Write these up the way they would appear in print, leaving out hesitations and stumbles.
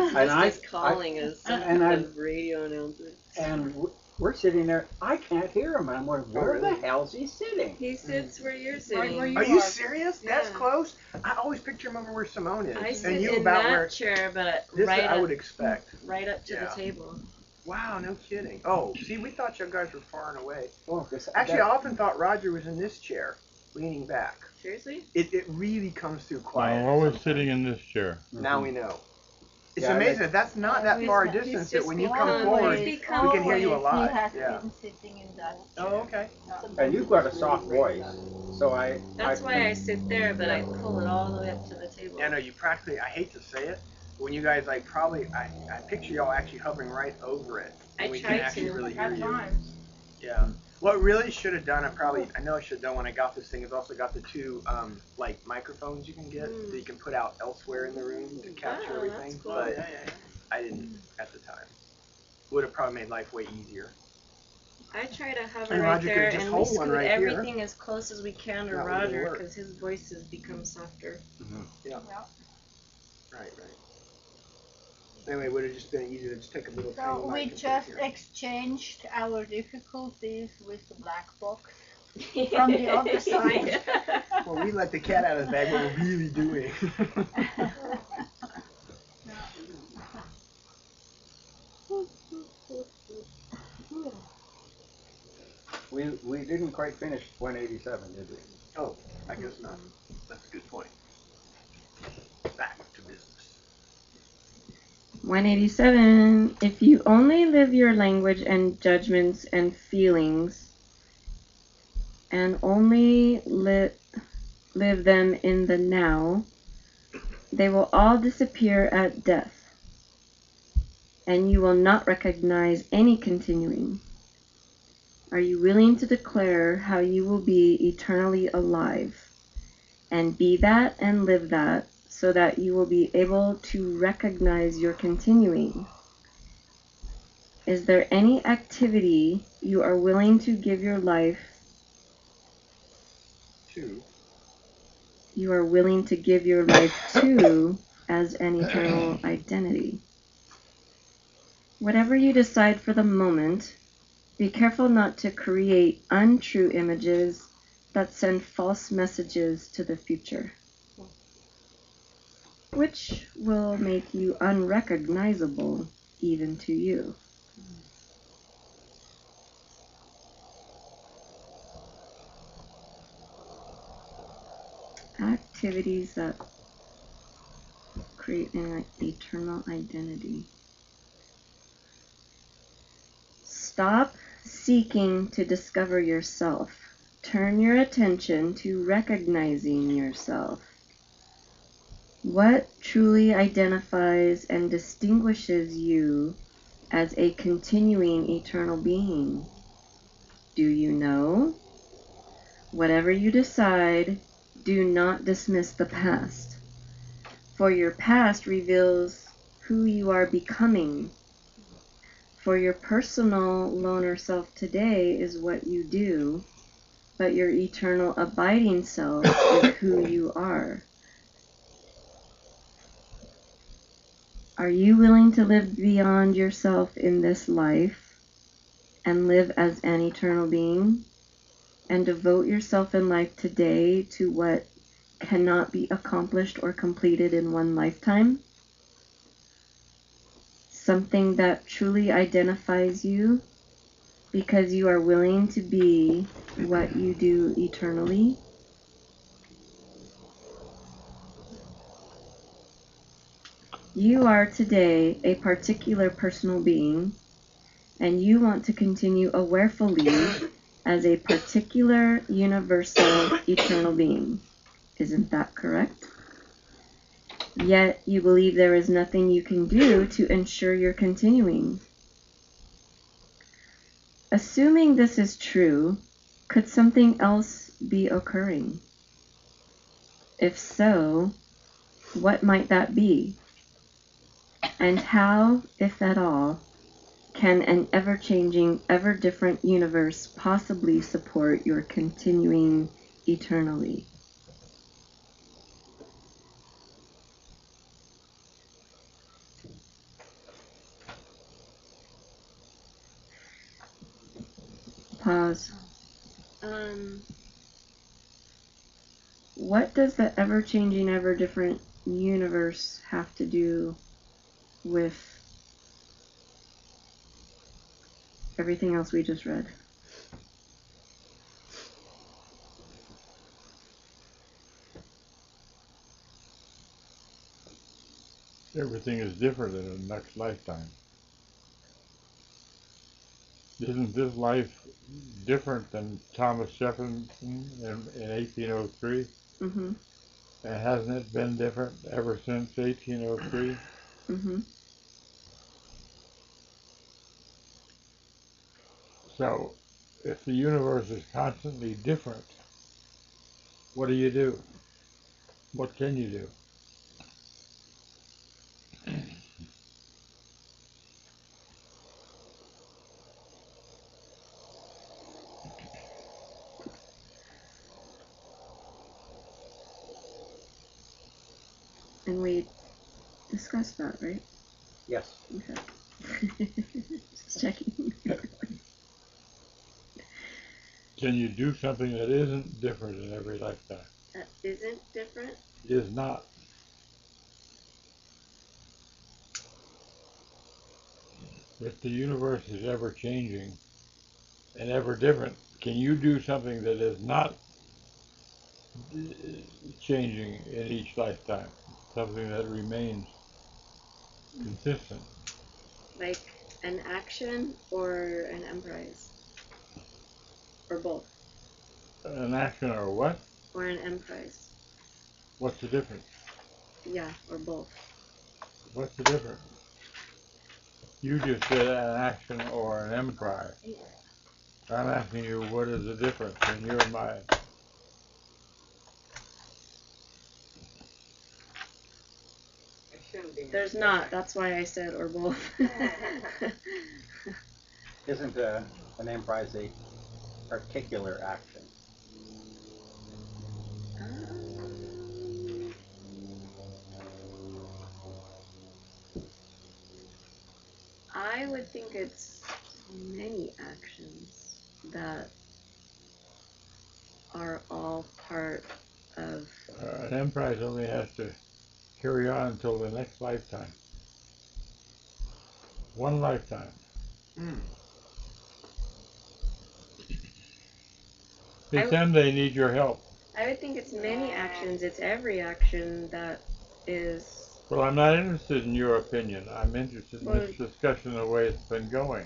just calling as some kind of radio announcer. And we're sitting there. I can't hear him. I'm wondering, where the hell's he sitting? He sits where you're sitting. Right where you are serious? Yeah. That's close. I always picture him over where Simone is. I sit and you in about that where chair, but this right I up, would expect. Right up to the table. Wow, no kidding. Oh, see, we thought you guys were far and away. Oh, actually, I often thought Roger was in this chair, leaning back. Seriously? It really comes through quiet. I'm always sitting in this chair. Now we know. It's amazing that that's not that far a distance that when you come forward, we can hear you a lot. He has been sitting in that chair. Oh, okay. And you've got a soft voice, so That's why I sit there, but I pull it all the way up to the table. Yeah, no, you practically, I hate to say it, when you guys like probably, I picture y'all actually hovering right over it. And we can actually really hear you. Yeah. What really should have done, I know I should have done when I got this thing, is also got the two like microphones you can get that you can put out elsewhere in the room to capture everything. Cool. But I didn't at the time. Would have probably made life way easier. I try to hover right there and we scoot everything as close as we can to Roger because his voice has become softer. Yeah. Right. Anyway, it would have just been easier to just take a little tiny So we just exchanged our difficulties with the black box from the other side. Well, we let the cat out of the bag. What we're really doing. We didn't quite finish 187, did we? Oh, I guess not. That's a good point. Back to business. 187. If you only live your language and judgments and feelings and only live them in the now, they will all disappear at death, and you will not recognize any continuing. Are you willing to declare how you will be eternally alive, and be that and live that, so that you will be able to recognize your continuing? Is there any activity you are willing to give your life to? You are willing to give your life to as an eternal identity. Whatever you decide for the moment, be careful not to create untrue images that send false messages to the future, which will make you unrecognizable even to you. Activities that create an eternal identity. Stop seeking to discover yourself. Turn your attention to recognizing yourself. What truly identifies and distinguishes you as a continuing eternal being? Do you know? Whatever you decide, do not dismiss the past, for your past reveals who you are becoming. For your personal loner self today is what you do, but your eternal abiding self is who you are. Are you willing to live beyond yourself in this life and live as an eternal being, and devote yourself in life today to what cannot be accomplished or completed in one lifetime? Something that truly identifies you because you are willing to be what you do eternally? You are today a particular personal being, and you want to continue awarefully as a particular universal eternal being. Isn't that correct? Yet you believe there is nothing you can do to ensure your continuing. Assuming this is true, could something else be occurring? If so, what might that be? And how, if at all, can an ever-changing, ever-different universe possibly support your continuing eternally? pause. What does the ever-changing, ever-different universe have to do with everything else we just read? Everything is different in the next lifetime. Isn't this life different than Thomas Jefferson in 1803? Mm-hmm. And hasn't it been different ever since 1803? Mm-hmm. So, if the universe is constantly different, what do you do? What can you do? And we discussed that, right? Yes. Okay. Just checking. Can you do something that isn't different in every lifetime? That isn't different? Is not. If the universe is ever changing and ever different, can you do something that is not changing in each lifetime? Something that remains consistent? Like an action or an emprise? Or both? An action or what? Or an emprise? What's the difference? Yeah, or both. What's the difference? You just said an action or an emprise. Yeah. I'm asking you, what is the difference in your mind? There's not. That's why I said or both. Isn't an emprise a particular action? I would think it's many actions that are all part of. An emprise only has to carry on until the next lifetime. One lifetime. Pretend they need your help. I would think it's many actions. It's every action that is. Well, I'm not interested in your opinion. I'm interested in this discussion the way it's been going.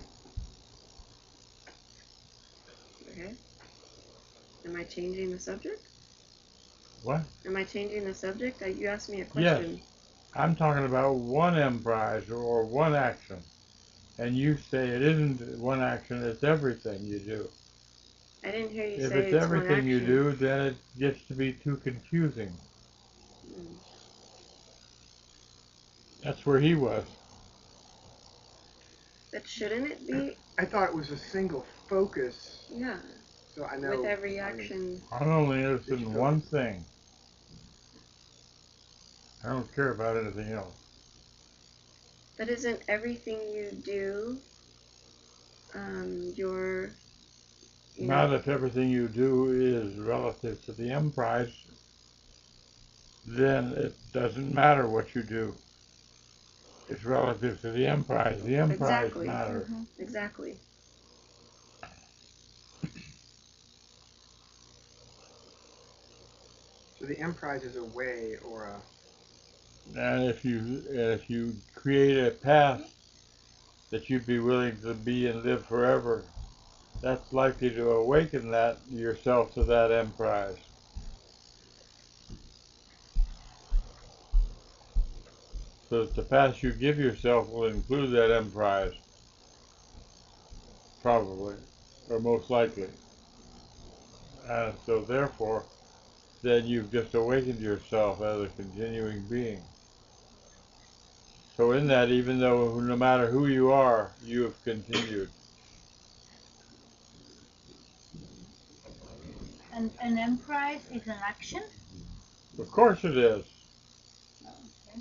Okay. Am I changing the subject? What? Am I changing the subject? You asked me a question. Yes. I'm talking about one emprise or one action. And you say it isn't one action, it's everything you do. I didn't hear you If say it's everything one action. you do, then it gets to be too confusing. That's where he was. But shouldn't it be? I thought it was a single focus. Yeah. So I know. With every action. I'm only interested in one thing. I don't care about anything else. But isn't everything you do your... Not if everything you do is relative to the emprise, then it doesn't matter what you do. It's relative to the emprise. The emprise matters. Mm-hmm. Exactly. So the emprise is a way or a... And if you create a path that you'd be willing to be and live forever, that's likely to awaken that yourself to that emprise. So that the path you give yourself will include that emprise. Probably, or most likely. And so therefore, then you've just awakened yourself as a continuing being. So in that, even though no matter who you are, you have continued. And an emprise is an action? Of course it is. Okay.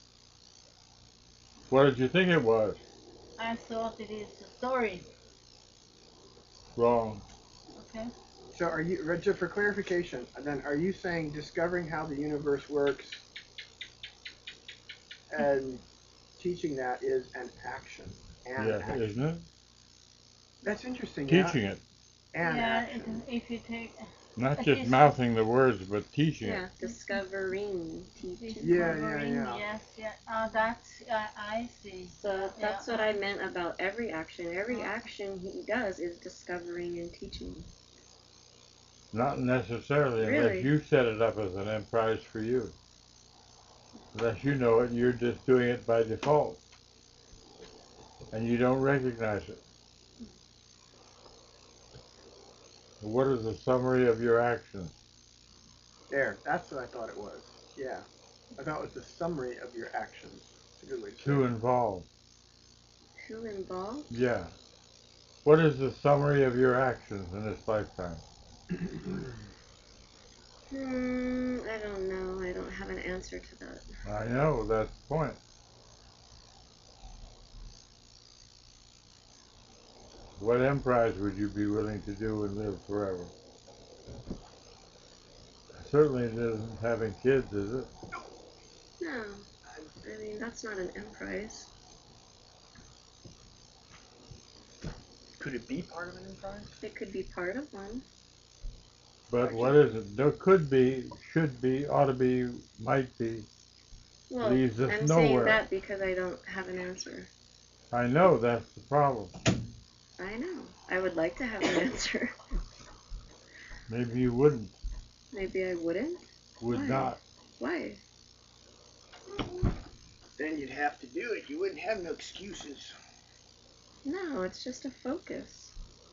What did you think it was? I thought it is a story. Wrong. Okay. So are you, just for clarification, then are you saying discovering how the universe works and teaching that is an action? Yeah, Action. isn't it? That's interesting. Teaching it. And yeah, action. if you take. Not It just is- mouthing the words, but teaching Yeah, it. discovering, teaching. Discovering, yeah. Yes, yeah. That's I see. So that's Yeah, what I meant about every action. Every action he does is discovering and teaching. Not necessarily, unless Really? you set it up as an emprise for you. Unless you know it, you're just doing it by default. And you don't recognize it. What is the summary of your actions? There, that's what I thought it was. Yeah. I thought it was the summary of your actions. That's a good way to say Too it. involved. Too involved? Yeah. What is the summary of your actions in this lifetime? I don't know. I don't have an answer to that. I know, that's the point. What emprise would you be willing to do and live forever? Certainly it isn't having kids, is it? No. I mean, that's not an emprise. Could it be part of an emprise? It could be part of one. But what is it? There could be, should be, ought to be, might be. Well, Leaves us I'm nowhere. saying that because I don't have an answer. I know, that's the problem. I know. I would like to have an answer. Maybe you wouldn't. Maybe I wouldn't. Would Why? not. Why? Then you'd have to do it. You wouldn't have no excuses. No, it's just a focus.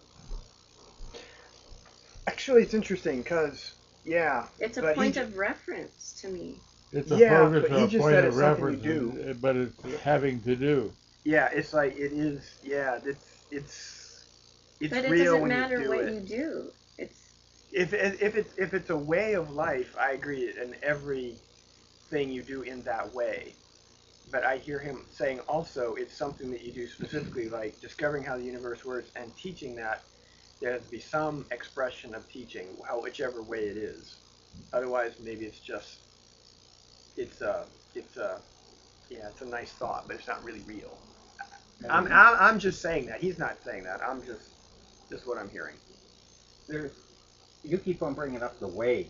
Actually, it's interesting because, yeah. It's a but point he of reference to me. It's a Yeah, focus but he or a just point said of it's something you reference, do. but it's having to do. Yeah, it's like it is. Yeah, it's But it real doesn't when matter you do what it. you do. It's If it's a way of life, I agree, and everything you do in that way. But I hear him saying also it's something that you do specifically, like discovering how the universe works and teaching that. There has to be some expression of teaching, whichever way it is. Otherwise, maybe it's just it's a it's a nice thought, but it's not really real. I'm just saying that. He's not saying that. I'm just what I'm hearing. You keep on bringing up the way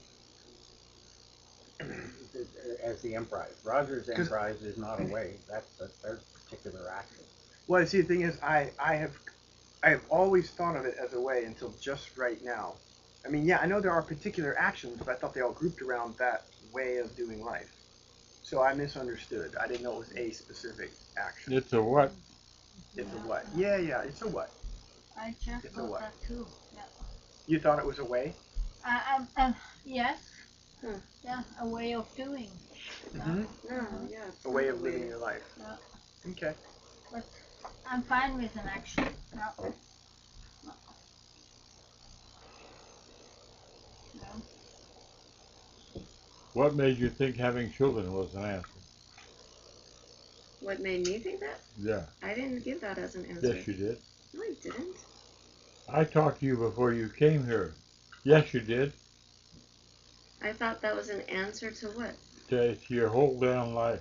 as the emprise. Roger's emprise is not a way. That's their particular action. Well, see, the thing is, I have always thought of it as a way until just right now. I mean, yeah, I know there are particular actions, but I thought they all grouped around that way of doing life. So I misunderstood. I didn't know it was a specific action. It's a what? It's a what? Yeah, it's a what? I just It's a thought what? that too. Yeah. You thought it was a way? Yes. Hmm. Yeah, a way of doing. Mm-hmm. no, yeah. It's A way not of living your life. Yeah. Okay. But I'm fine with an action. No. What made you think having children was an answer? What made me think that? Yeah. I didn't give that as an answer. Yes, you did. No, I didn't. I talked to you before you came here. Yes, you did. I thought that was an answer to what? To your whole damn life.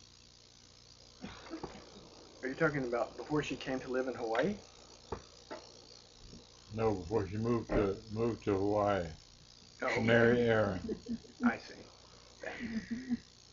Are you talking about before she came to live in Hawaii? No, before she moved to Hawaii. Oh, okay. Marry Aaron. I see.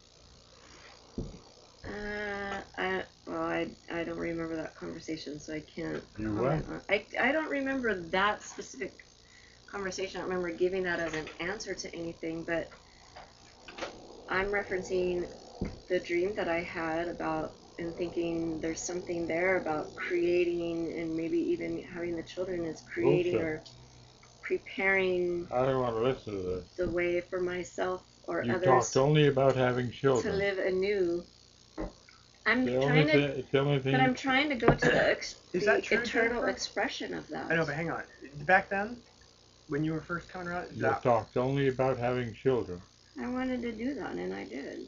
I don't remember that conversation, so I can't You comment on. I don't remember that specific conversation. I don't remember giving that as an answer to anything, but I'm referencing the dream that I had about and thinking there's something there about creating and maybe even having the children is creating Bullshit. or preparing I don't want to listen to this. the way for myself or You others talked only about having to children. live anew. I'm The only trying to, thing, it's the only thing. but I'm trying to go to the Is that true, eternal Jennifer? expression of that. I know, but hang on. Back then, when you were first coming around, You talked only about having children. I wanted to do that, and I did.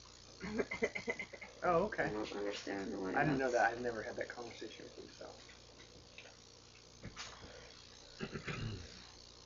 Oh, okay. I don't understand why. I didn't know that. I've never had that conversation with you, so.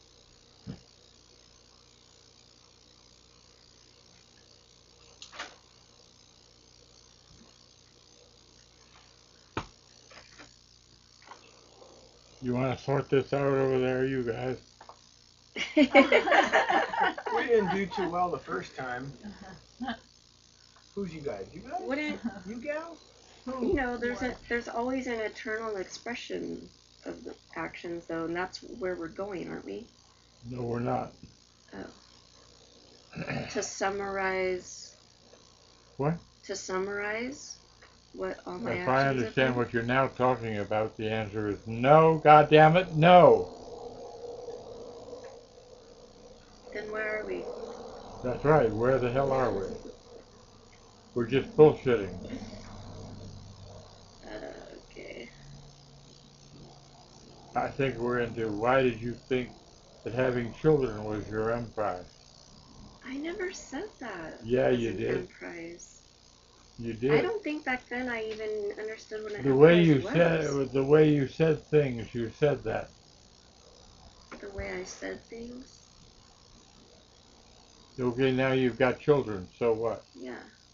You want to sort this out over there, you guys? We didn't do too well the first time. Who's you guys? You guys? Wouldn't You gals? you know? There's always an eternal expression of the actions, though, and that's where we're going, aren't we? No, we're not. Oh. To summarize. What? To summarize what all my If actions I have understand been? what you're now talking about, the answer is no, God damn it, no. Then where are we? That's right, where the hell are we? We're just bullshitting. Okay. I think we're into why did you think that having children was your emprise? I never said that. Yeah, as you an did. Emprise. You did. I don't think back then I even understood what an The way emprise you was. said it was the way you said things, you said that. The way I said things? Okay, now you've got children, so what? Yeah.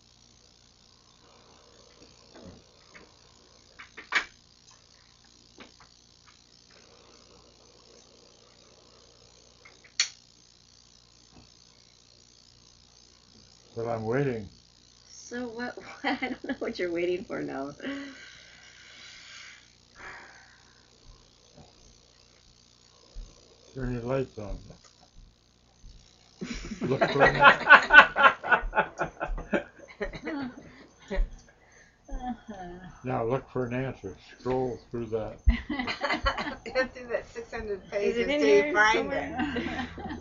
But I'm waiting. So what? I don't know what you're waiting for now. Turn your lights on. Look for an Now look for an answer. Scroll through that. Go through that 600 Is pages it in till you here find somewhere? it.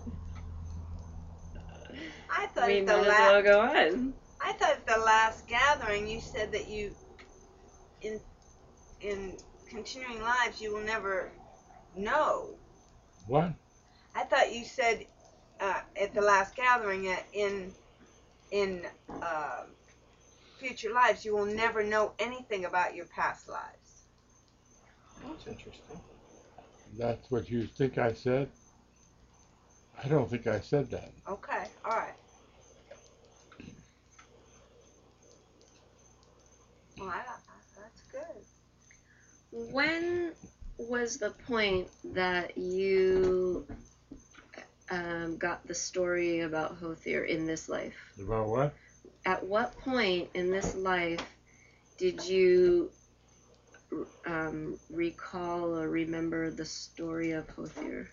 I thought We at might the as well go on. I thought at the last gathering you said that you, in continuing lives, you will never know. What? I thought you said at the last gathering that in future lives you will never know anything about your past lives. That's interesting. That's what you think I said? I don't think I said that. Okay, all right. Well, that's good. When was the point that you got the story about Hothir in this life? About what? At what point in this life did you recall or remember the story of Hothir?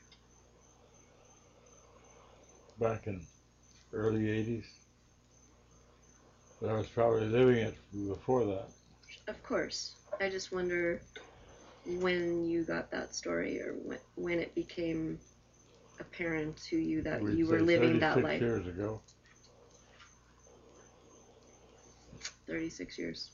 Back in early 80s. But I was probably living it before that. Of course. I just wonder when you got that story or when it became apparent to you that We'd you were say living that 36 life. years ago. 36 years.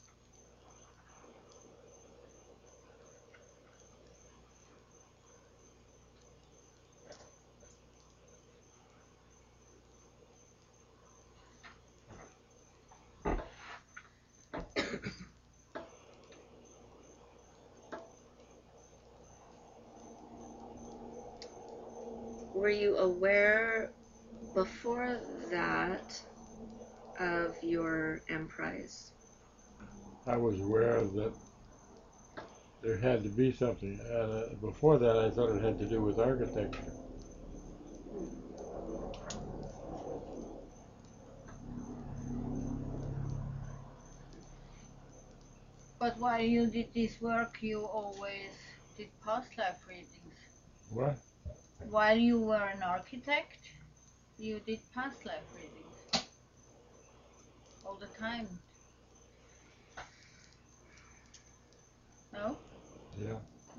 Were you aware before that of your emprise? I was aware that there had to be something. Before that, I thought it had to do with architecture. But while you did this work, you always did past life readings. What? While you were an architect, you did past life readings. All the time. No? Yeah.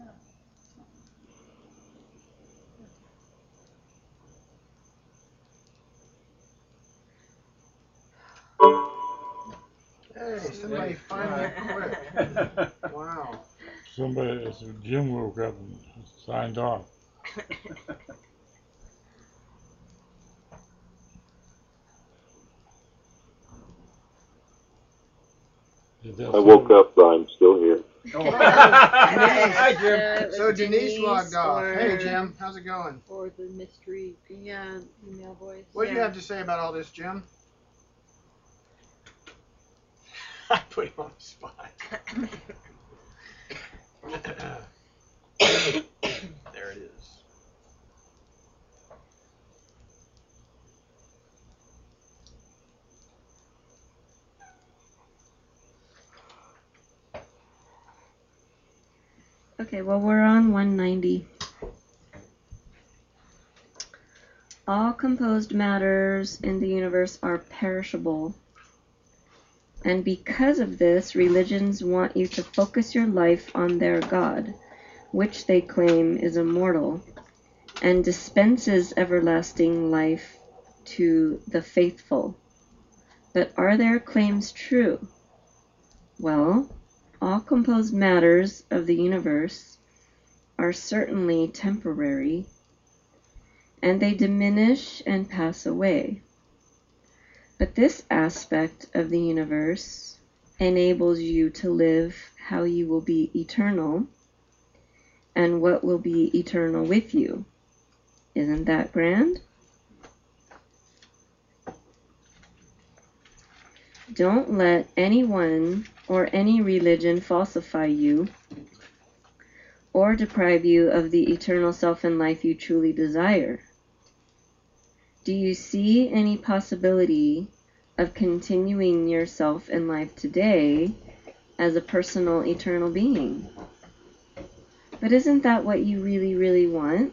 Hey, somebody finally quit. Wow. Somebody, Jim woke up and signed off. I woke up, but I'm still here. Oh. Hi, Jim. It So was Denise logged off. or- Hey, Jim. How's it going? Or the mystery Yeah. email voice. What do you Yeah. have to say about all this, Jim? I put him on the spot. Okay, well, we're on 190. All composed matters in the universe are perishable. And because of this, religions want you to focus your life on their God, which they claim is immortal, and dispenses everlasting life to the faithful. But are their claims true? Well, all composed matters of the universe are certainly temporary, and they diminish and pass away. But this aspect of the universe enables you to live how you will be eternal and what will be eternal with you. Isn't that grand? Don't let anyone or any religion falsify you or deprive you of the eternal self and life you truly desire. Do you see any possibility of continuing yourself in life today as a personal eternal being? But isn't that what you really, really want?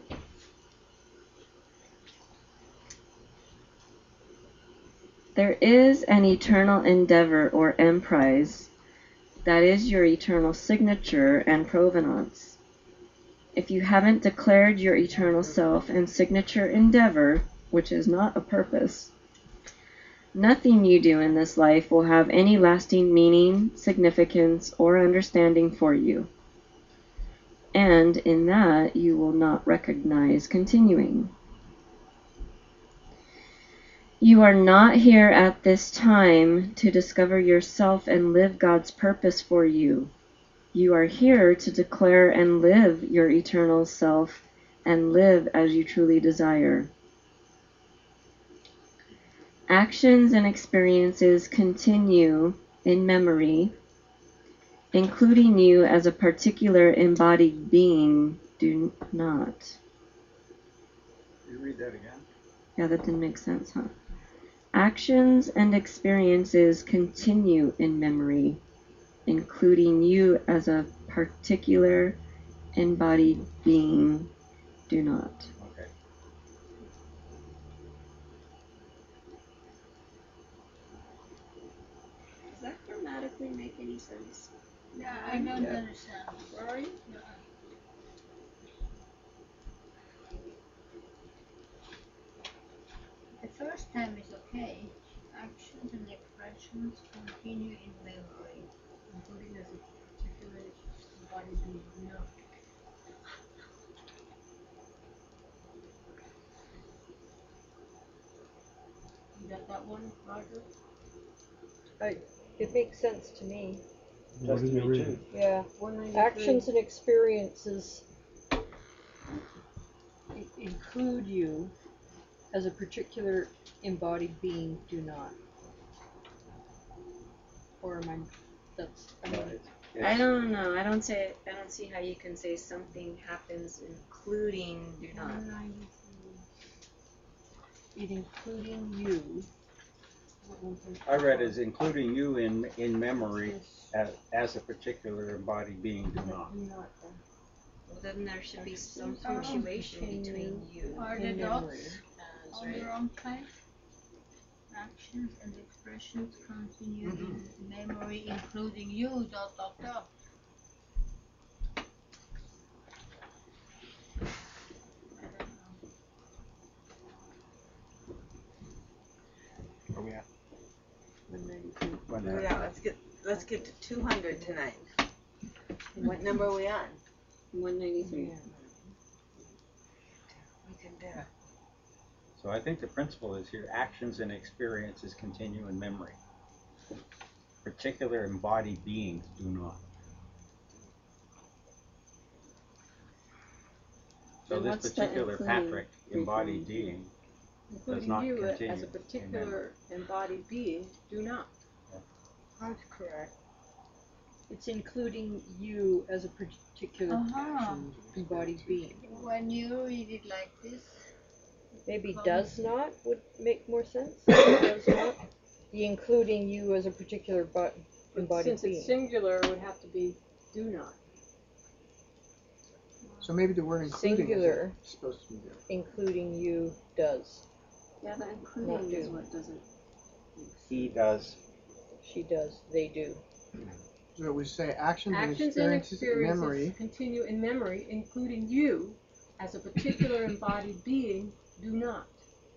There is an eternal endeavor or emprise that is your eternal signature and provenance. If you haven't declared your eternal self and signature endeavor, which is not a purpose, nothing you do in this life will have any lasting meaning, significance, or understanding for you. And in that, you will not recognize continuing. You are not here at this time to discover yourself and live God's purpose for you. You are here to declare and live your eternal self and live as you truly desire. Actions and experiences continue in memory, including you as a particular embodied being, do not. You read that again? Yeah, that didn't make sense, huh? Actions and experiences continue in memory, including you as a particular embodied being, do not. Okay. Does that grammatically make any sense? Yeah, I don't understand. Where are you? No. The first time is okay. Actions and expressions continue in memory, including as a particular body being. No. You got that one, Roger? It makes sense to me. What did you read? Yeah. Actions and experiences include you as a particular embodied being, do not. Or am I, that's, I mean, I don't know. I don't see how you can say something happens including do not. it including you. I read as including you in memory as a particular embodied being, do not. Well, then there should be some punctuation between you. Are the dots on the wrong place? Actions and expressions continue in memory, including you, dot, dot, dot. I don't know. Where we at? 192. Yeah, let's get to 200 tonight. What number are we on? 193. We can do it. So I think the principle is here, actions and experiences continue in memory. Particular embodied beings do not. So And this what's the particular including Patrick embodied being does not Including you continue as a particular embodied being, do not. That's correct. It's including you as a particular embodied being. When you read it like this, Maybe does not would make more sense. Does not. The including you as a particular embodied Since being. it's singular, it would have to be do not. So maybe the word including Singular. is supposed to be there. Including you does. Yeah, but including is what doesn't. He does. She does. They do. So we say actions and Actions and experiences in memory. continue in memory, including you, as a particular embodied being, do not.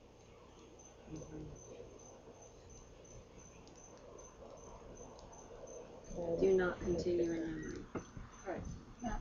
Do not continue in memory. Right. Yeah.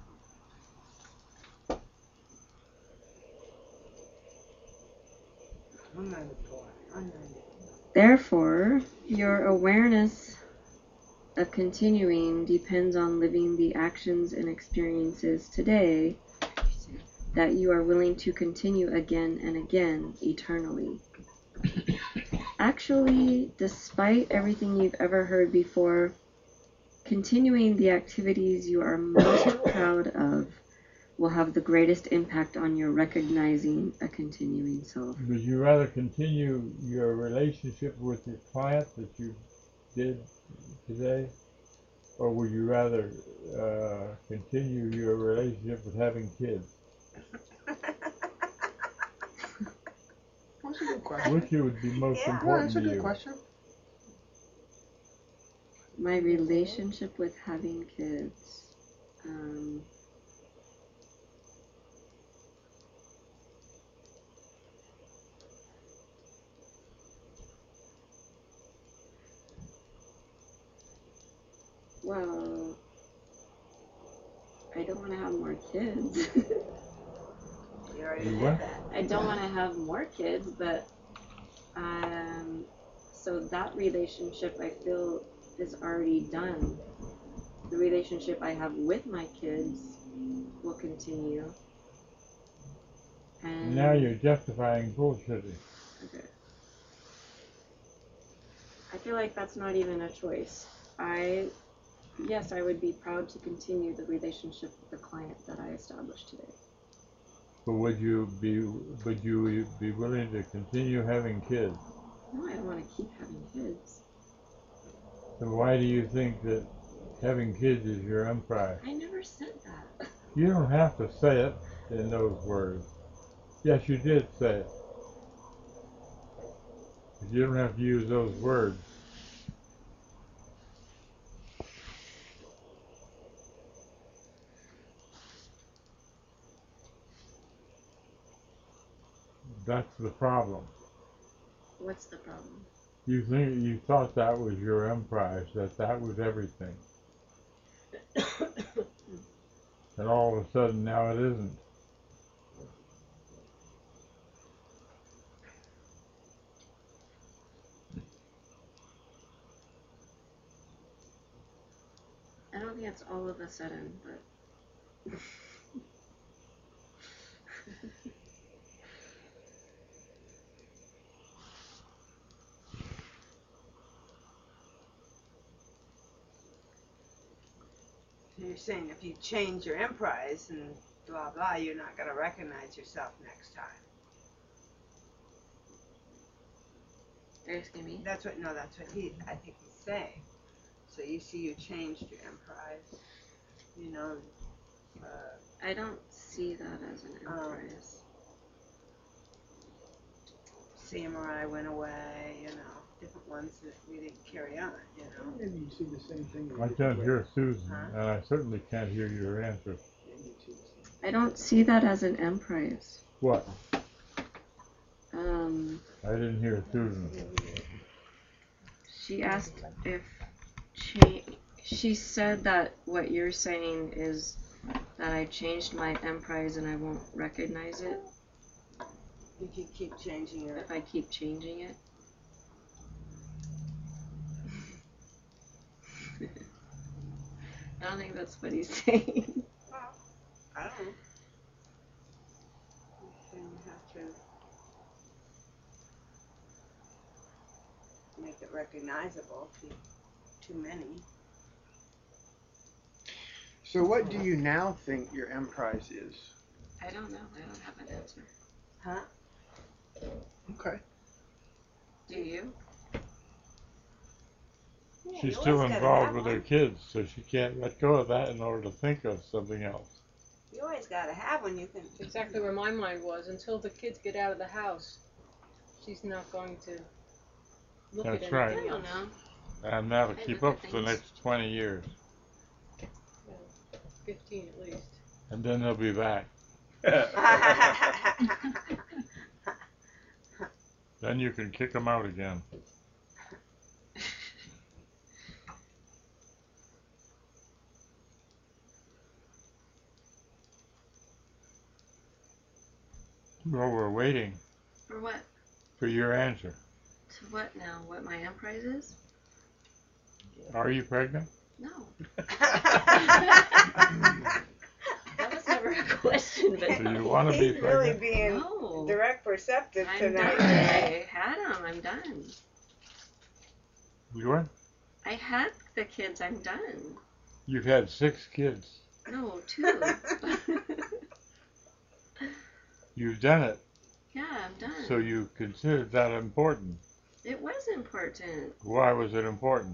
Therefore, your awareness of continuing depends on living the actions and experiences today that you are willing to continue again and again eternally. Actually, despite everything you've ever heard before, continuing the activities you are most proud of will have the greatest impact on your recognizing a continuing self. Would you rather continue your relationship with your client that you did today? Or would you rather continue your relationship with having kids? That's a good question. Which would be most Yeah, important that's a to good you? question. My relationship with having kids. Well, I don't want to have more kids. You already You did what? that. I don't want to have more kids, but so that relationship I feel is already done. The relationship I have with my kids will continue. And Now you're justifying bullshitting. okay. I feel like that's not even a choice. Yes, I would be proud to continue the relationship with the client that I established today. But would you be willing to continue having kids? No, I don't want to keep having kids. Then why do you think that having kids is your emprise? I never said that. You don't have to say it in those words. Yes, you did say it. But you don't have to use those words. That's the problem. What's the problem? You thought that was your emprise, that was everything. And all of a sudden now it isn't. I don't think it's all of a sudden, but You're saying if you change your emprise and blah blah, you're not gonna recognize yourself next time. Are you asking me? That's what I think he's saying. So you see you changed your emprise, you know. I don't see that as an emprise. Samurai went away, you know, different ones that we didn't carry on, you know. Maybe you see the same thing. I can't hear Susan, and I certainly can't hear your answer. I don't see that as an emprise. What? I didn't hear Susan. She asked if she said that what you're saying is that I changed my emprise and I won't recognize it If you keep changing your if I keep changing it. I don't think that's what he's saying. Well, I don't know. Then you have to make it recognizable if you too many. So what do you now think your emprise is? I don't know. I don't have an answer. Huh? Okay. Do you? Yeah, She's you still always gotta involved have with one. her kids, so she can't let go of that in order to think of something else. You always gotta have one. You can. Exactly where my mind was. Until the kids get out of the house, she's not going to look at That's anything right. I don't else. know. And that'll I keep look up at for the things. next 20 years. 15 at least. And then they'll be back. Then you can kick them out again. Well, we're waiting For what? for your answer. To what now? What my emprise is? Are you pregnant? No. That was never a question, but Do you want to be He's really pregnant? being no. direct perceptive I'm done. tonight. I had them. I'm done. You what? I had the kids. I'm done. You've had 6 kids. No, 2. You've done it. Yeah, I'm done. So you considered that important. It was important. Why was it important?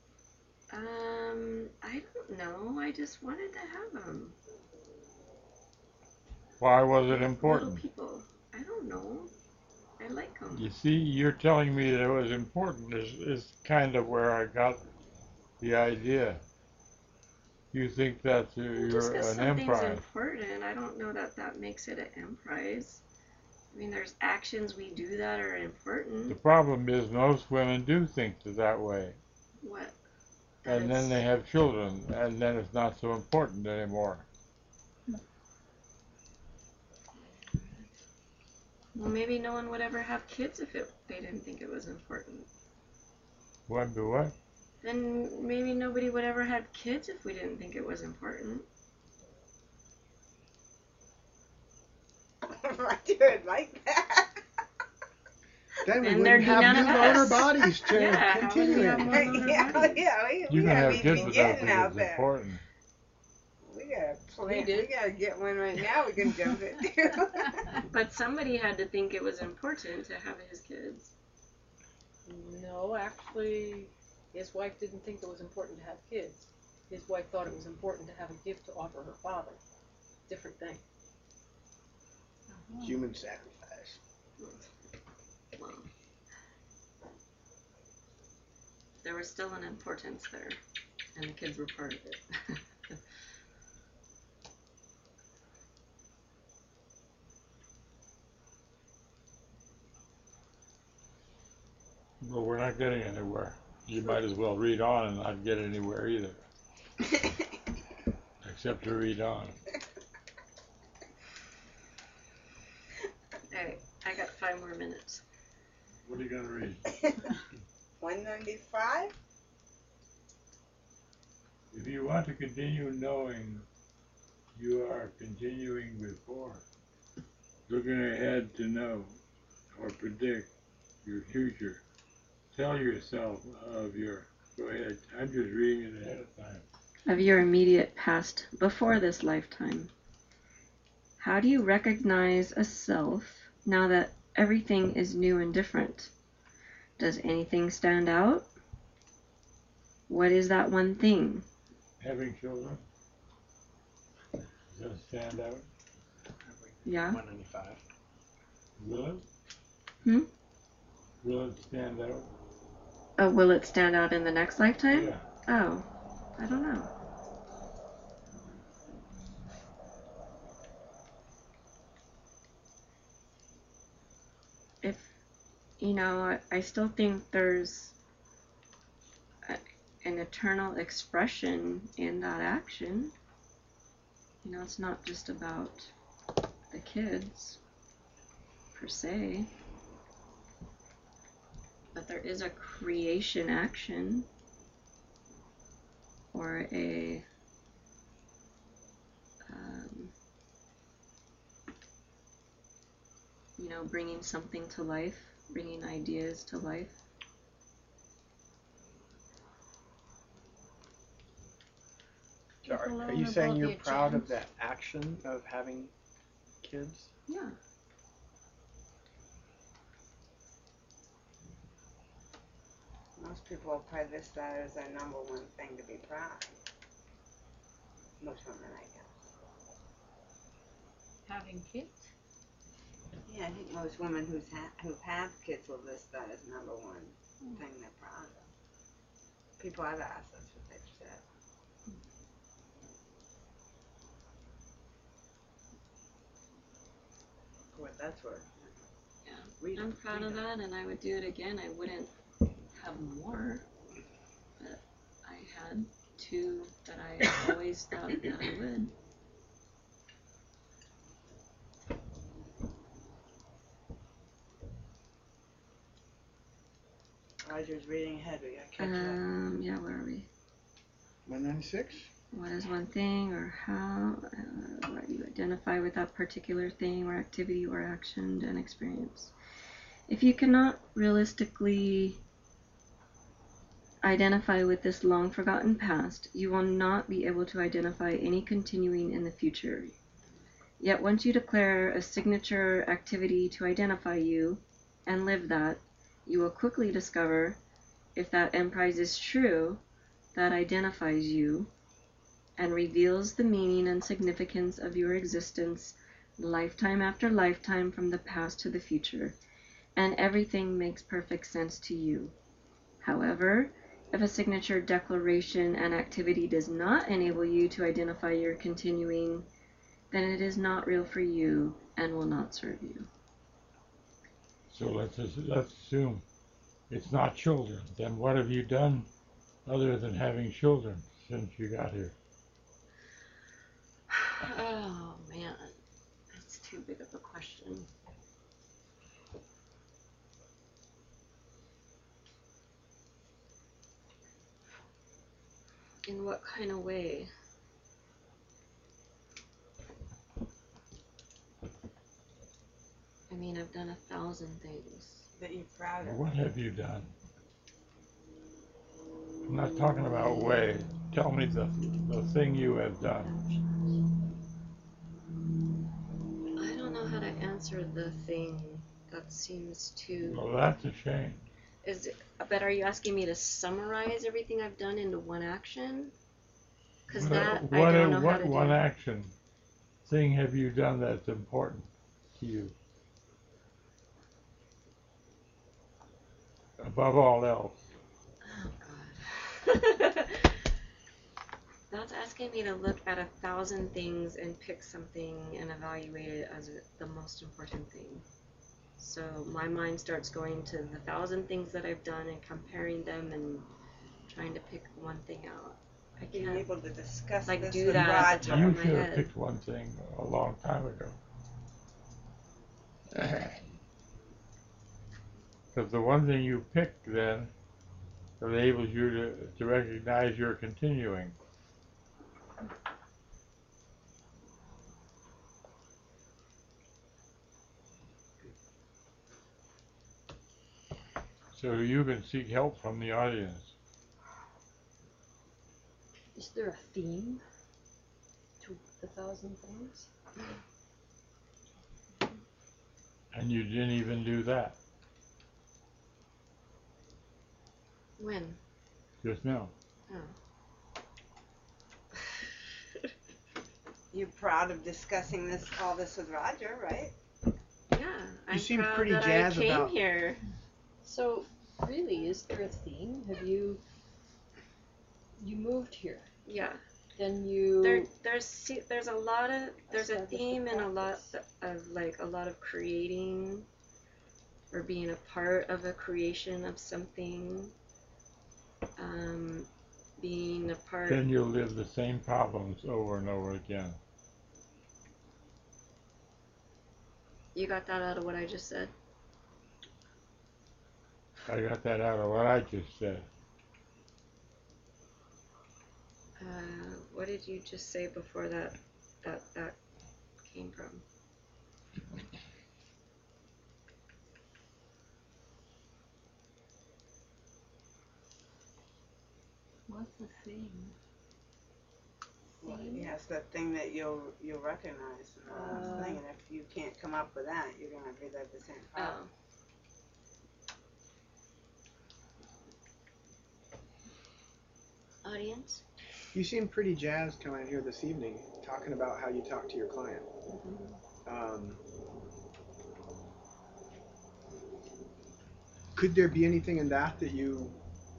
I don't know. I just wanted to have them. Why was it Little important? people. I don't know. I like them. You see, you're telling me that it was important is kind of where I got the idea. You think that Just you're because an something's empire. important, I don't know that that makes it an emprise. I mean, there's actions we do that are The important. problem is most women do think that way. What? That And then it's- they have children, and then it's not so important anymore. Well, maybe no one would ever have kids if they didn't think it was important. What do what? Then maybe nobody would ever have kids if we didn't think it was important. I do it like that. Then we And there'd wouldn't be have none new of loner us. bodies to Yeah, how would continue we have it. more loner Yeah, bodies? we You can gotta have be kids without getting thinking out it's there. important. We gotta plan. We did. We gotta get one right now. We can jump into. But somebody had to think it was important to have his kids. No, actually, his wife didn't think it was important to have kids. His wife thought it was important to have a gift to offer her father. Different thing. Human sacrifice. Well, there was still an importance there, and the kids were part of it. But we're not getting anywhere. You might as well read on and not get anywhere either. Except to read on. Alright, I got 5 more minutes. What are you going to read? 195. If you want to continue knowing, you are continuing before. Looking ahead to know or predict your future. Tell yourself of your, go ahead, I'm just reading it ahead of time. Of your immediate past before this lifetime. How do you recognize a self now that everything is new and different? Does anything stand out? What is that one thing? Having children? Does that stand out? Yeah? 195. Will it? Hmm? Will it stand out? Oh, will it stand out in the next lifetime? Yeah. Oh, I don't know. If, you know, I still think there's an eternal expression in that action. You know, it's not just about the kids, per se. But there is a creation action, or a you know, bringing something to life, bringing ideas to life. Are you saying you're proud of that action of having kids? Yeah. Most people will probably list that as their #1 thing to be proud of. Most women, I guess. having kids? Yeah, I think most women who have kids will list that as number one thing they're proud of. People I've asked, that's what they've said. For what that's worth. Yeah, I'm proud of that, and I would do it again. I wouldn't have more, but I had two that I always thought that I would. Roger's reading ahead. We gotta catch up. Yeah, where are we? 196. What is one thing or how what you identify with that particular thing or activity or action and experience? If you cannot realistically identify with this long forgotten past, you will not be able to identify any continuing in the future. Yet once you declare a signature activity to identify you and live that, you will quickly discover if that emprise is true, that identifies you and reveals the meaning and significance of your existence lifetime after lifetime from the past to the future, and everything makes perfect sense to you. However, if a signature declaration and activity does not enable you to identify your continuing, then it is not real for you and will not serve you. So let's assume it's not children. Then what have you done other than having children since you got here? Oh man, that's too big of a question. In what kind of way? I mean, I've done 1,000 things. That you're proud of. What have you done? I'm not talking about way. Tell me the thing you have done. I don't know how to answer the thing. That seems too... Well, that's a shame. But are you asking me to summarize everything I've done into one action? Because What I don't know how to do. What one action thing have you done that's important to you? Above all else. Oh, God. That's asking me to look at 1,000 things and pick something and evaluate it as the most important thing. So my mind starts going to the 1,000 things that I've done and comparing them and trying to pick one thing out. I can't being able to discuss like this do with that at the top You of my should have head. picked one thing a long time ago. Because the one thing you picked then enables you to recognize your continuing. So you can seek help from the audience. Is there a theme to the 1,000 things? And you didn't even do that. When? Just now. Oh. You're proud of discussing all this with Roger, right? Yeah, I'm seem proud pretty that jazzed I came about- here. So, really, is there a theme? Have you moved here? Yeah. Then you... There's a lot of, there's a Establish the theme and a lot practice. of creating or being a part of a creation of something. Being a part. Then you'll live the same problems over and over again. You got that out of what I just said? I got that out of what I just said. What did you just say before that came from? What's the theme? Well, yes, that thing that you'll recognize in the last thing, and if you can't come up with that, you're gonna relive the same problem. Audience? You seem pretty jazzed coming in here this evening, talking about how you talk to your client. Could there be anything in that you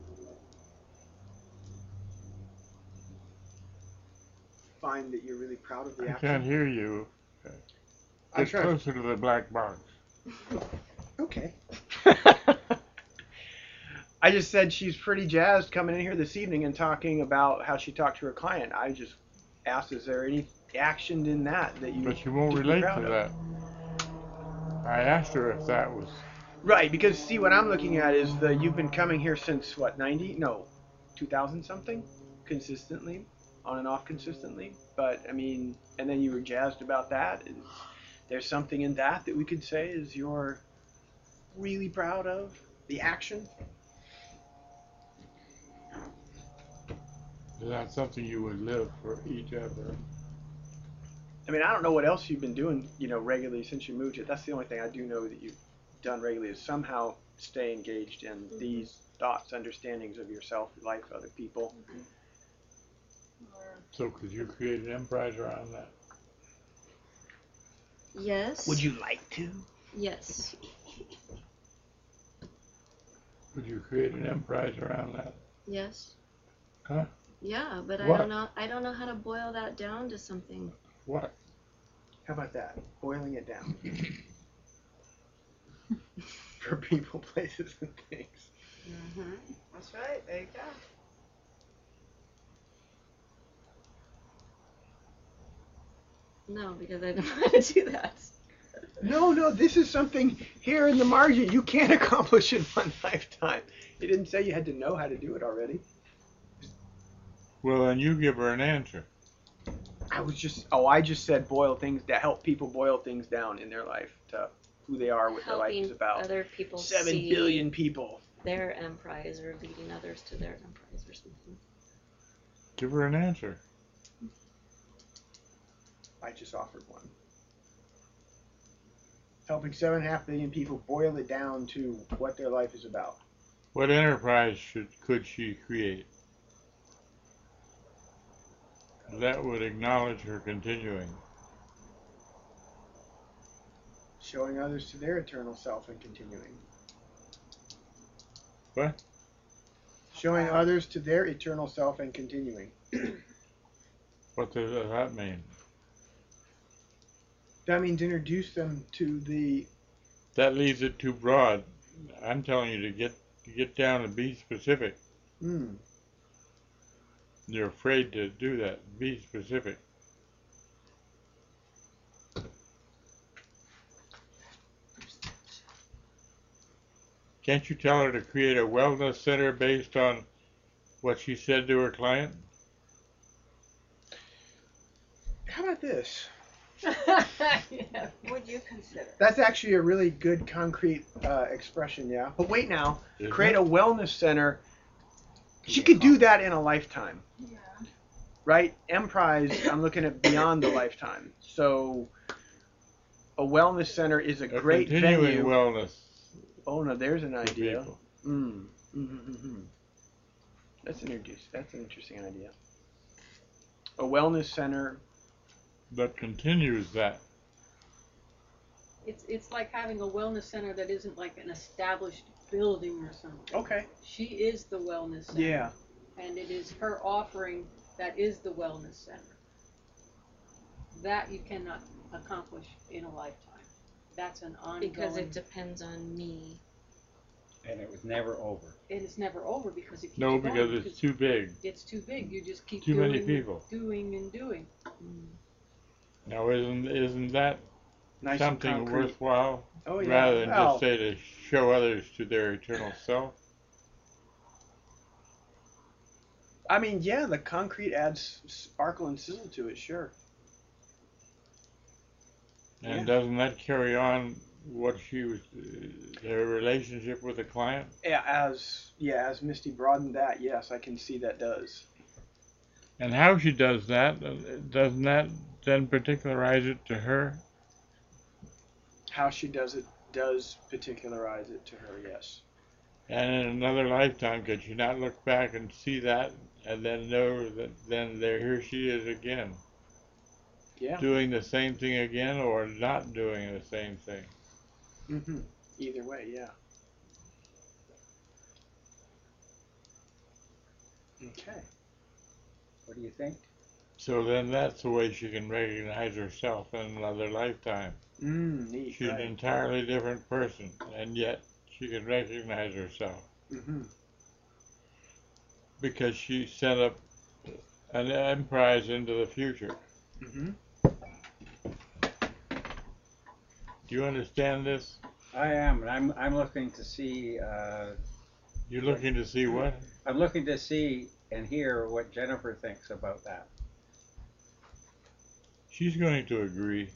find that you're really proud of the I action? can't hear you. I Get try. closer to the black box. Okay. I just said she's pretty jazzed coming in here this evening and talking about how she talked to her client. I just asked, is there any action in that you But she won't could be relate proud to of? that. I asked her if that was... Right, because see, what I'm looking at is you've been coming here since what, 90? No, 2000 something, consistently, on and off consistently. But I mean, and then you were jazzed about that. Is there something in that we could say is you're really proud of the action? Is that something you would live for each other? I mean, I don't know what else you've been doing, regularly since you moved here. That's the only thing I do know that you've done regularly is somehow stay engaged in these thoughts, understandings of yourself, life, other people. So could you create an enterprise around that? Yes. Would you like to? Yes. Would you create an enterprise around that? Yes. Huh? Yeah, but What? I don't know how to boil that down to something. What? How about that? Boiling it down. For people, places, and things. Mm-hmm. That's right. There you go. No, because I don't know how to do that. No, this is something here in the margin you can't accomplish in one lifetime. You didn't say you had to know how to do it already. Well, then you give her an answer. I just said boil things, to help people boil things down in their life to who they are, what their life is about. Other people 7 see billion people. their emprise or leading others to their emprise or something. Give her an answer. I just offered one. Helping 7.5 billion people boil it down to what their life is about. What enterprise could she create that would acknowledge her continuing? Showing others to their eternal self and continuing. What? Showing others to their eternal self and continuing. What does that mean? That means introduce them to the... That leaves it too broad. I'm telling you to get down and be specific. You're afraid to do that. Be specific. Can't you tell her to create a wellness center based on what she said to her client? How about this? Yeah. Would you consider? That's actually a really good concrete expression, yeah. But wait now, create a wellness center. She could do that in a lifetime. Yeah. Right? Emprise, I'm looking at beyond the lifetime. So a wellness center is a great continuing venue. Wellness. Oh no, there's an idea. People. That's an interesting idea. A wellness center that continues that. It's like having a wellness center that isn't like an established building or something. Okay. She is the wellness center. Yeah. And it is her offering that is the wellness center. That you cannot accomplish in a lifetime. That's an ongoing... Because it depends on me. And it was never over. It is never over because it keeps No, going. because it's too big. It's too big. You just keep Too doing, many people. doing and doing. Now, isn't that nice something worthwhile? Oh, yeah. Rather than just say to show others to their eternal self? I mean, yeah, the concrete adds sparkle and sizzle to it, sure. And doesn't that carry on what she was, their relationship with the client? Yeah, as Misty broadened that, yes, I can see that does. And how she does that, doesn't that then particularize it to her? How she does it does particularize it to her, yes. And in another lifetime, could she not look back and see that and then know that then here she is again? Yeah. doing the same thing again or not doing the same thing. Mm-hmm. Either way, yeah. Okay. What do you think? So then that's the way she can recognize herself in another lifetime. Neat. She's an entirely different person, and yet she can recognize herself. Mm-hmm. Because she set up an emprise into the future. Mm-hmm. Do you understand this? I am, and I'm looking to see. You're looking to see what? I'm looking to see and hear what Jennifer thinks about that. She's going to agree.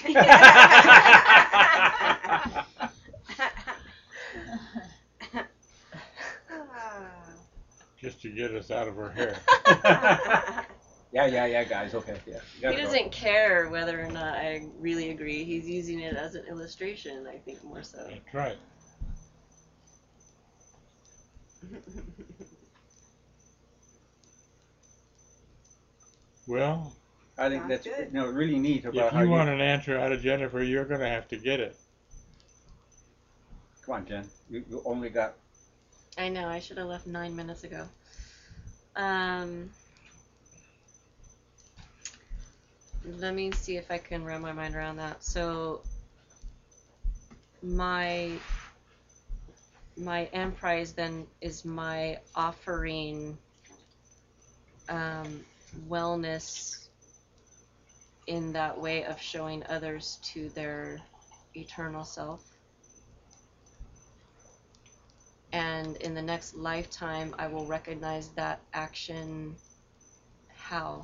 Just to get us out of her hair. Yeah, guys. Okay, yeah. He doesn't care whether or not I really agree. He's using it as an illustration, I think, more so. That's right. Well, I think that's really neat about if you want an answer out of Jennifer, you're going to have to get it. Come on, Jen. You only got. I know. I should have left 9 minutes ago. Let me see if I can wrap my mind around that. So, my emprise then is my offering wellness in that way of showing others to their eternal self. And in the next lifetime, I will recognize that action. How?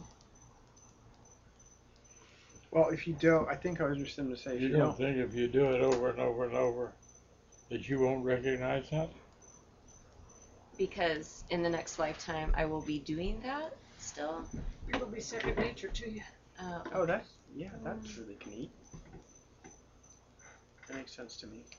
Well, if you don't, I think I understand to say if You don't think if you do it over and over and over that you won't recognize that? Because in the next lifetime, I will be doing that still. It'll be second nature to you. Oh, that's really neat. That makes sense to me.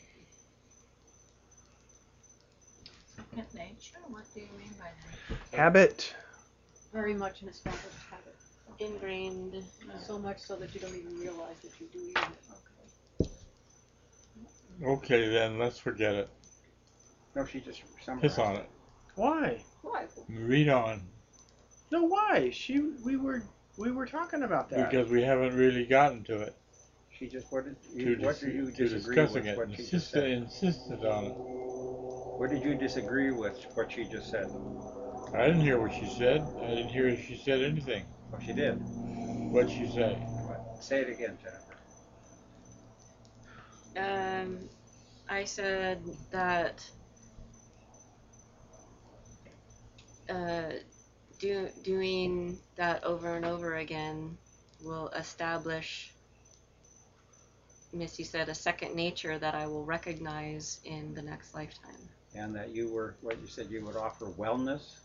Second nature? What do you mean by that? Habit. Very much an established habit. Ingrained. So much so that you don't even realize that you're doing it. Okay, then let's forget it. No, she just summarized. Piss on it. Why? Why? Read on. No, why? We were talking about that. Because we haven't really gotten to it. She just what did you disagree discussing with it. what she just said? Insisted on it. What did you disagree with what she just said? I didn't hear what she said. I didn't hear if she said anything. Oh, she did. What'd she say? Say it again, Jennifer. I said that doing that over and over again will establish, Misty said, a second nature that I will recognize in the next lifetime. And that you were, what you said, you would offer wellness?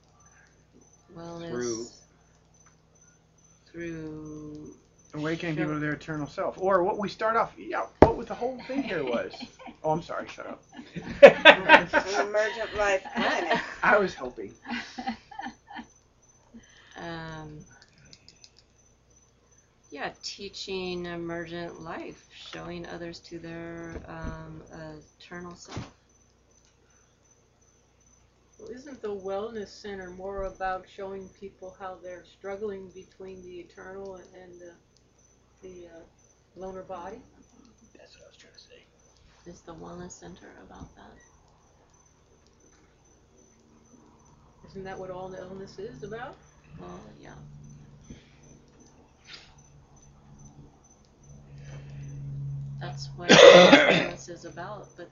Through awakening people to their eternal self. Or what we start off, what was the whole thing here was. Oh, I'm sorry, shut up. An emergent life planet. I was hoping. Teaching emergent life, showing others to their eternal self. Well, isn't the wellness center more about showing people how they're struggling between the eternal and the loner body? That's what I was trying to say. Is the wellness center about that? Isn't that what all illness is about? Well, yeah. That's what wellness is about, but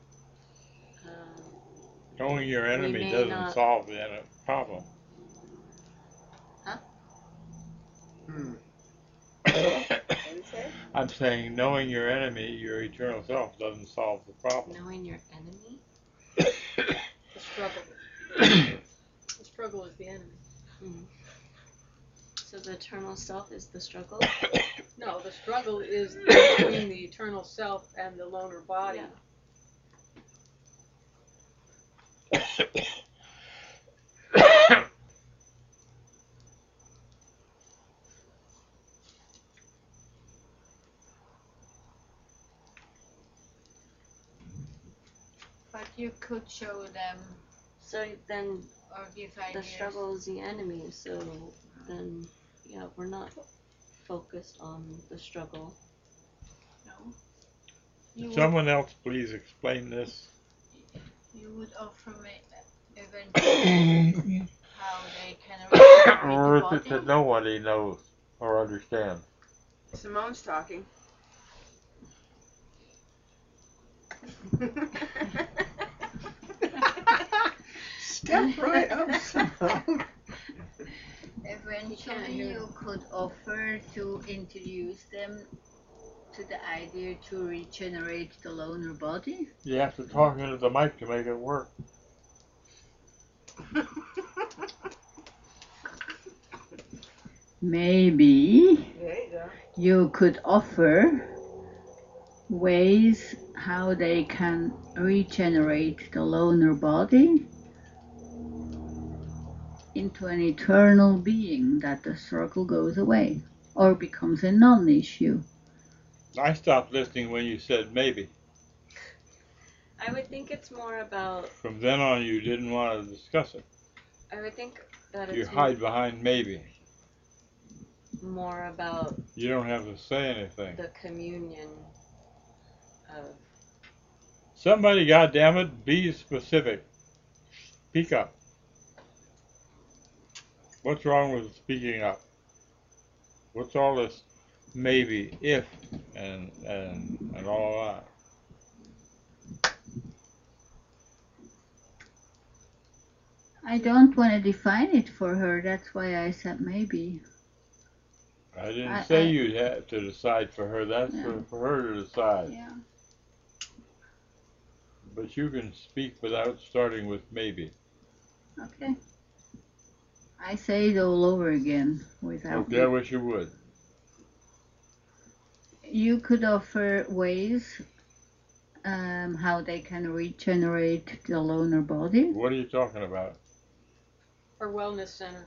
knowing your enemy doesn't solve the problem. Huh? I'm saying knowing your enemy, your eternal self, doesn't solve the problem. Knowing your enemy? The struggle. The struggle is the enemy. Mm. So the eternal self is the struggle? No, the struggle is between the eternal self and the loner body. You could show them So then or give the ideas. struggle is the enemy, so then, yeah, we're not focused on the struggle. No. You Someone else please explain this. You would offer me eventually how they can regenerate Or the is it body. that nobody knows or understands? Simone's talking. Step right up, Simone. Eventually, you could offer to introduce them to the idea to regenerate the loner body. You have to talk into the mic to make it work. Maybe There you go. you could offer ways how they can regenerate the loner body into an eternal being, that the struggle goes away or becomes a non-issue. I stopped listening when you said maybe. I would think it's more about, From then on, you didn't want to discuss it. I would think that You it's hide behind maybe. more about You don't have to say anything. the communion of, Somebody, goddammit, be specific. Speak up. What's wrong with speaking up? What's all this maybe, if, and all that? I don't want to define it for her, that's why I said maybe. I didn't say you'd have to decide for her. That's Yeah. for her to decide. Yeah. But you can speak without starting with maybe. Okay. I say it all over again without. Okay, I wish you would. You could offer ways how they can regenerate the loner body. What are you talking about? Or wellness center.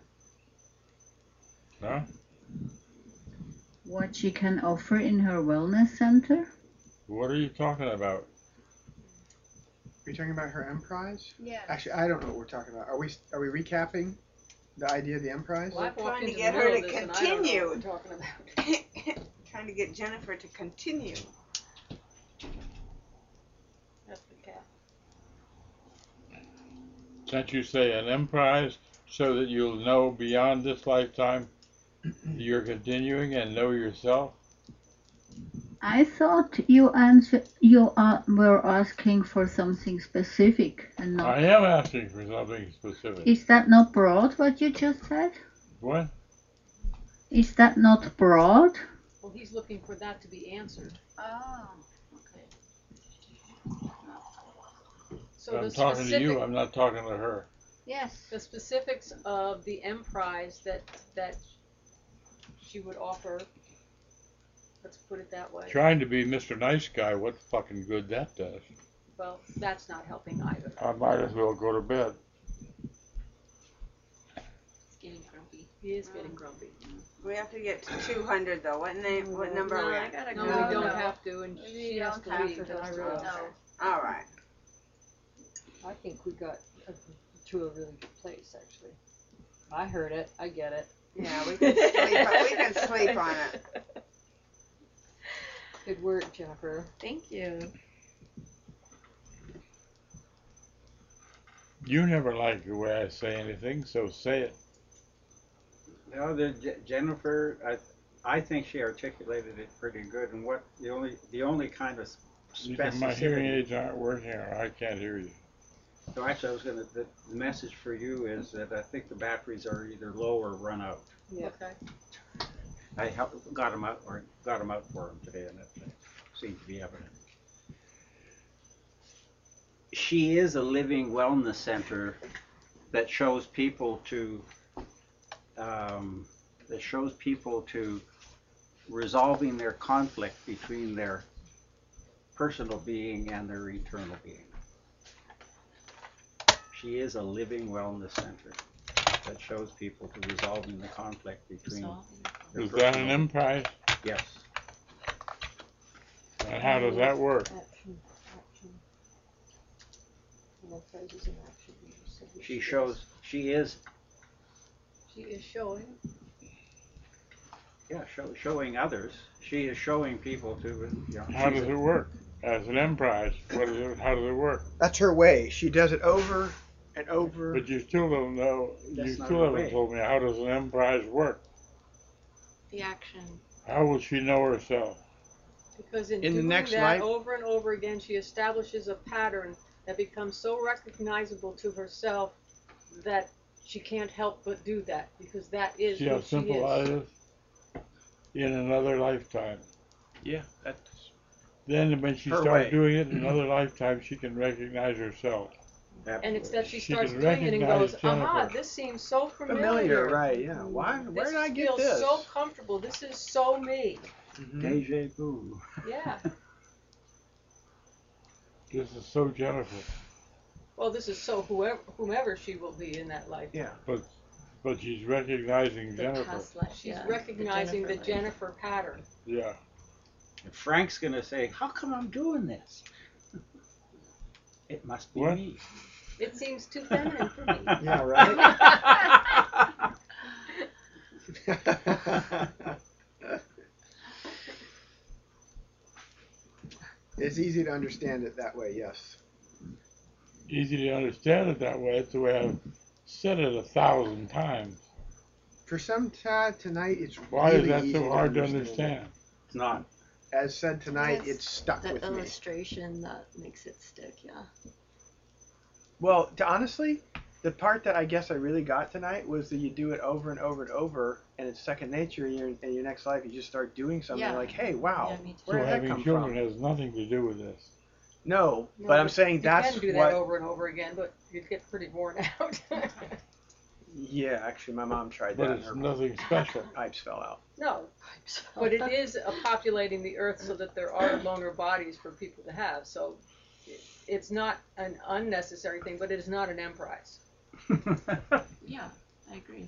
Huh? What she can offer in her wellness center. What are you talking about? Are you talking about her emprise? Yeah. Actually, I don't know what we're talking about. Are we recapping the idea of the emprise? Well, I've walked Trying to into get the her middle to of this and I don't know continue. what we're talking about. Trying to get Jennifer to continue. That's the cap. Can't you say an emprise so that you'll know beyond this lifetime you're continuing and know yourself? I thought you were asking for something specific and not. I am asking for something specific. Is that not broad what you just said? What? Is that not broad? Well, he's looking for that to be answered. Oh. Okay. So I'm the talking specific, to you, I'm not talking to her. Yes. the specifics of the emprise that she would offer, let's put it that way. Trying to be Mr. Nice Guy, what fucking good that does. Well, that's not helping either. I might as well go to bed. He's getting grumpy. He is getting grumpy. We have to get to 200 though. What number are we I at? gotta No, go. we don't no. have to, and she You has don't to have leave, to and I just realize. no. All right. I think we got to a really good place, actually. I heard it. I get it. Yeah, we can sleep on it. Good work, Jennifer. Thank you. You never like the way I say anything, so say it. No, Jennifer, I think she articulated it pretty good. And what the only kind of Either my hearing specificity. aids aren't working or I can't hear you. So actually, the message for you is that I think the batteries are either low or run out. Yeah. Okay. I got them out for him today, and that seemed to be evident. She is a living wellness center that shows people to resolving their conflict between their personal being and their eternal being. She is a living wellness center that shows people to resolving the conflict between. their Is that an personal- emprise? Yes. And how does that work? Action. Enterprises in action. She shows, she is, She is showing. yeah, showing others. She is showing people to, you know. How does it work? As an emprise, what is it? How does it work? That's her way. She does it over and over. But you still don't know. That's You not still her haven't way. told me how does an emprise work? The action. How will she know herself? Because in the doing next that life- over and over again, she establishes a pattern that becomes so recognizable to herself that she can't help but do that, because that is See who how she simple that is. is? In another lifetime. Yeah, that's Then when she Her starts way. doing it in another lifetime, she can recognize herself. And it's that she She starts can doing it and goes, recognize aha, Jennifer. this seems so familiar, right? Yeah. Why? Where did I get feels this? so comfortable. This is so me. Mhm. Deja vu. Yeah. This is so Jennifer. Well, this is so whomever she will be in that life. Yeah. But she's recognizing The Jennifer. past life. She's yeah, recognizing the life. Jennifer pattern. Yeah. And Frank's gonna say, how come I'm doing this? It must be What? me. It seems too feminine for me. Yeah, right. It's easy to understand it that way. Yes. Easy to understand it that way. It's the way I've said it 1,000 times. For some time tonight, it's Why really is that easy so hard to understand. understand? It's not. As said tonight, It's it's stuck The with me. illustration that makes it stick, yeah. Well, honestly, the part that I guess I really got tonight was that you do it over and over and over, and it's second nature. In your next life, you just start doing something Yeah. like, "Hey, wow, Yeah, me too. where So did that having come children from?" has nothing to do with this. No, No, but I'm saying you that's can do what. that over and over again, but you'd get pretty worn out. Yeah, actually, my mom tried But that, and it's her nothing special. pipes fell out. No, but it is populating the earth so that there are loner bodies for people to have. So it's not an unnecessary thing, but it is not an emprise. Yeah, I agree.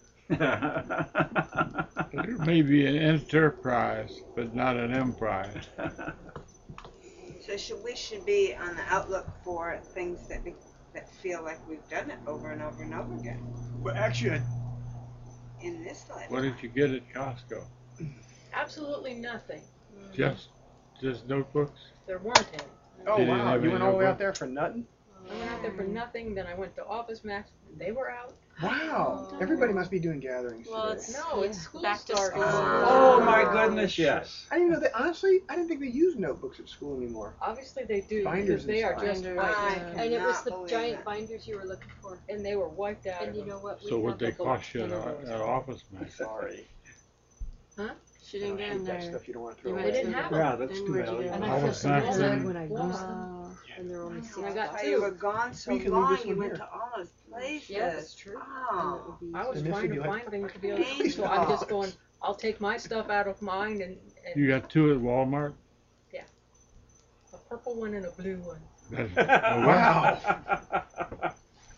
It may be an enterprise, but not an emprise. So we should be on the outlook for things that feel like we've done it over and over and over again Well, actually, in this life. What did you get at Costco? Absolutely nothing. Just notebooks? There weren't any. oh They didn't wow, have you any went all the way out notebook? there for nothing? I went out there for nothing. Then I went to Office Max. They were out. Wow, Oh. everybody must be doing gatherings Well, today. it's No, it's school back to starting. school. Oh my goodness, yes. I didn't even know that. Honestly, I didn't think they use notebooks at school anymore. Obviously they do, Binders because they are and just stuff. white. I And it was cannot the believe giant it. binders you were looking for. And they were wiped out. And you know what? We So have what they about cost you 10 at of those. Office Max? Sorry. She didn't get in That there. stuff you don't want to throw You away. went They didn't to have the- Yeah, that's then too where'd you bad. go? And I I feel was so not bad kidding. when I lose them. Wow. And they're only And I 6 got bucks. two. You were gone so You can leave long, this you one went here. to all those places. Yeah, that's true. And that Oh. would be I was And this trying would be to like- find things to be able to, so I'm just going, I'll take my stuff out of mine and You got two at Walmart? a purple one and a blue one. That's, Wow.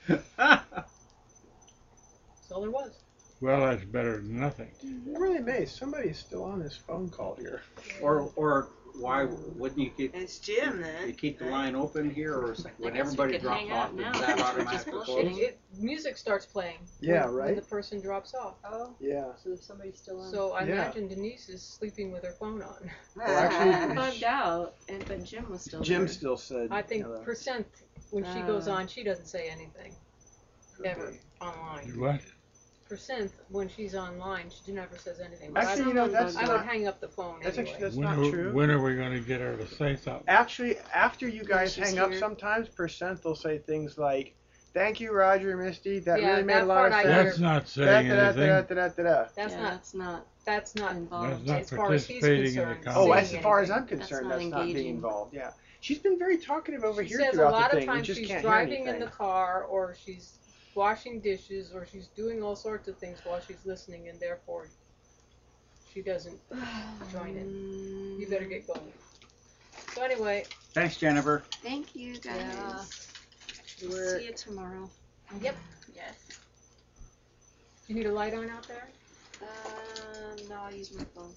That's all there was. Well, that's better than nothing. I'm really amazed. Somebody's still on this phone call here. Or why wouldn't you keep It's Jim then. you keep the line open here, or when guess we everybody could drops hang off, out now. does that We're automatically just close? bullshitting. Music starts playing. Yeah, when right? the person drops off. Oh, Yeah. so if somebody's still on. So I Yeah. imagine Denise is sleeping with her phone on. Well, actually, Bugged out, but Jim was still Jim there. still said. I think hello. percent when she goes on, she doesn't say anything ever online. You what? Percent when she's online, she never says anything. But Actually, you know, that's I would not, hang up the phone that's anyway. actually that's When not are, true. when are we going to get her to say something? Actually, after you guys she's hang up, here. sometimes percent they'll say things like, "Thank you, Roger and Misty. That Yeah, really made that a lot of part I sense." That's not Da, saying da, da, anything. da, da, da, da, da. That's Yeah, not. that's not That's not. involved. That's not As far as he's participating in the concerned, Oh, conversation. as saying far as I'm anything. concerned, That's that's not not being engaging. involved. Yeah, she's been very talkative over She here says a throughout lot the of thing. We times just she's can't hear driving in anything. the car, or she's washing dishes, or she's doing all sorts of things while she's listening, and therefore she doesn't join in. You better get going. So anyway, Thanks, Jennifer. Thank you, guys. We're- See you tomorrow. yep. Yes. You need a light on out there? No, I'll use my phone.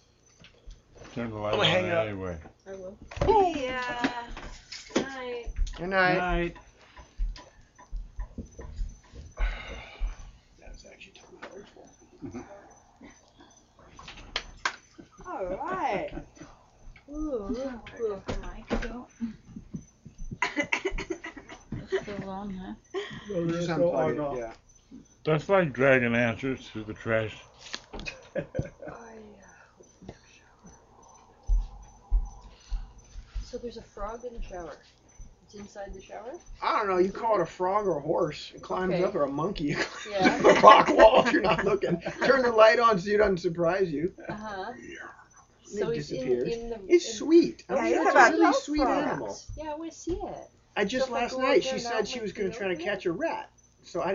Turn the light I'm on gonna hang up. anyway. I will. Yeah. Night. Good night. Night. That's actually totally full. All right. It's still on, huh? Just unplug it, yeah. That's like dragging answers through the trash. So there's a frog in the shower. It's inside the shower? I don't know, you call it a frog or a horse. It climbs Okay. up, or a monkey. It Yeah. climbs up a rock wall if you're not looking. Turn the light on so it doesn't surprise you. Uh-huh. It So he's disappears. in the... It's sweet. Yeah, I mean, he's it's about a really those sweet frogs. animal. Yeah, I want to see it. I just So if I last go night over she and said out she my was going to try to field, catch a rat. So I